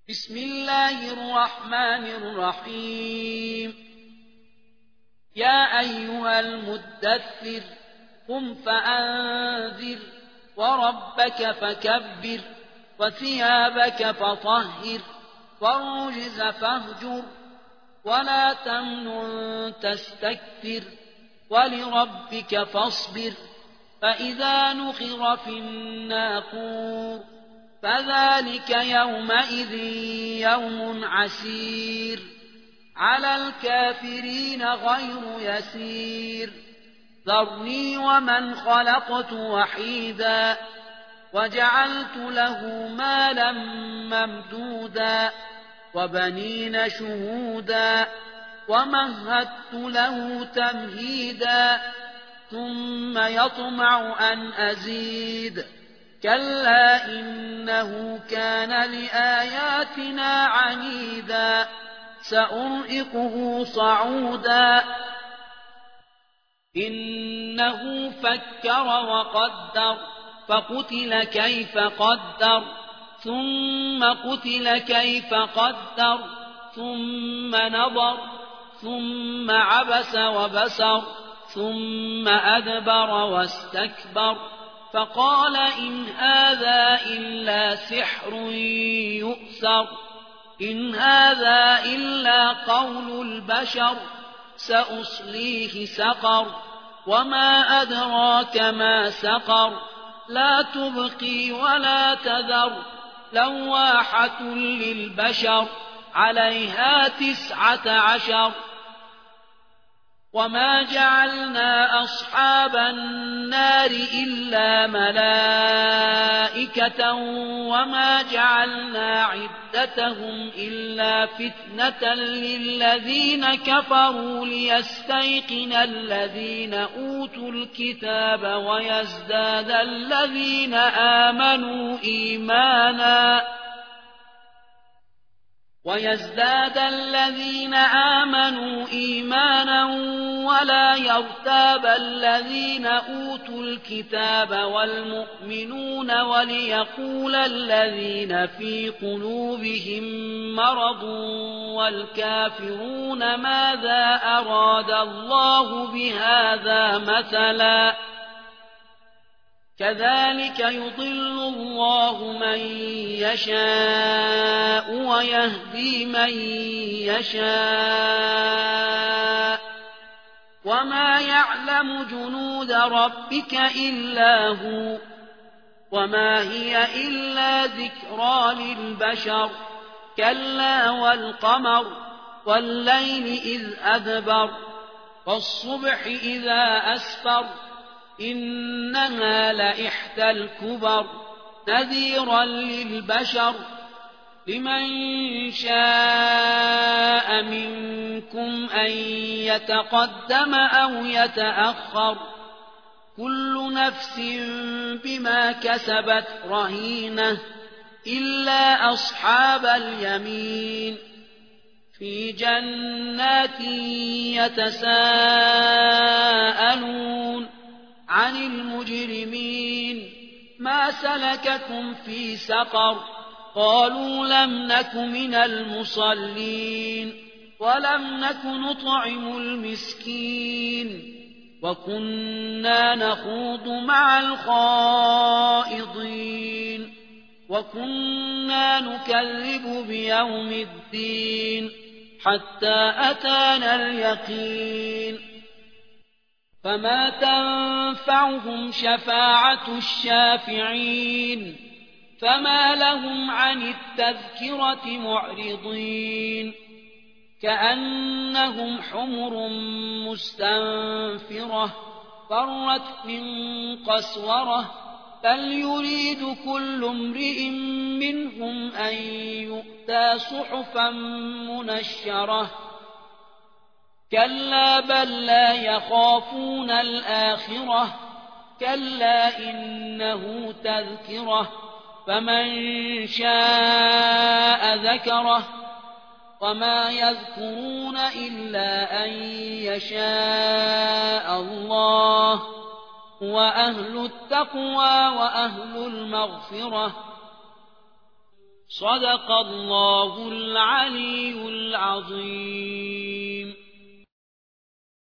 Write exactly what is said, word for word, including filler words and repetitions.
بسم الله الرحمن الرحيم يا أيها المدثر قم فأنذر وربك فكبر وثيابك فطهر والرجز فاهجر ولا تمنن تستكثر ولربك فاصبر فإذا نقر في الناقور فذلك يومئذ يوم عسير على الكافرين غير يسير ذرني ومن خلقت وحيدا وجعلت له مالا ممدودا وبنين شهودا ومهدت له تمهيدا ثم يطمع أن أزيد كلا إنه كان لآياتنا عنيدا سأرهقه صعودا إنه فكر وقدر فقتل كيف قدر ثم قتل كيف قدر ثم نظر ثم عبس وبسر ثم أدبر واستكبر فقال إن هذا إلا سحر يؤثر إن هذا إلا قول البشر سأصليه سقر وما أدراك ما سقر لا تبقي ولا تذر لواحة للبشر عليها تسعة عشر وما جعلنا أصحاب النار إلا ملائكة وما جعلنا عدتهم إلا فتنة للذين كفروا ليستيقن الذين أوتوا الكتاب ويزداد الذين آمنوا إيمانا ويزداد الذين آمنوا إيمانا ولا يرتاب الذين أوتوا الكتاب والمؤمنون وليقول الذين في قلوبهم مرض والكافرون ماذا أراد الله بهذا مثلا كذلك يضل الله من يشاء ويهدي من يشاء وما يعلم جنود ربك إلا هو وما هي إلا ذكرى للبشر كلا والقمر والليل إذ أدبر والصبح إذا أسفر إنها لإحدى الكبر نذيرا للبشر لمن شاء منكم أن يتقدم أو يتأخر كل نفس بما كسبت رهينة إلا أصحاب اليمين في جنات يتساءلون عن المجرمين ما سلككم في سقر قالوا لم نك من المصلين ولم نك نطعم المسكين وكنا نخوض مع الخائضين وكنا نكذب بيوم الدين حتى أتانا اليقين فما تنفعهم شفاعة الشافعين فما لهم عن التذكرة معرضين كأنهم حمر مستنفرة فرت من قسورة بل يريد كل امرئ منهم أن يؤتى صحفا منشرة كلا بل لا يخافون الآخرة كلا إنه تذكرة فمن شاء ذكره وما يذكرون إلا أن يشاء الله وأهل التقوى وأهل المغفرة صدق الله العلي العظيم.